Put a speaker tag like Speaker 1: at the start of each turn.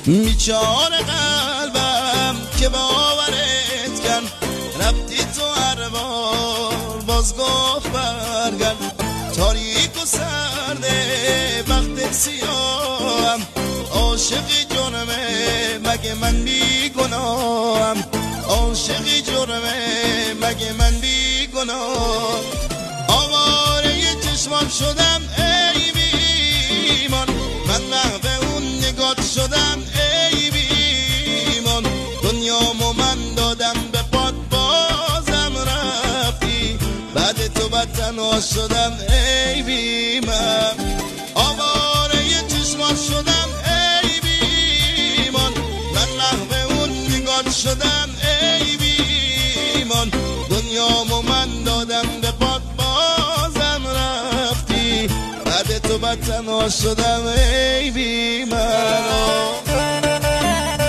Speaker 1: بیچاره قلبم که باورت کن، رفتی تو هر بار باز گفت برگرد. تاریک و سرده وقت سیاهم، عاشقی جرمه مگه من بی گناهم، عاشقی جرمه مگه من بی گناه. آواره چشمام شدم ای بیمان، من محو اون نگات شدم ای بیمان. دنیامو من دادم به پات بازم رفتی، بعد تو بدتنها شدم ای بیمان. آواره چشمام شدم ای بیمان، من محو اون نگات شدم ای بیمان. دنیامو من دادم به پات بازم رفتی، بعد تو بدتنها شدم ای بیمان.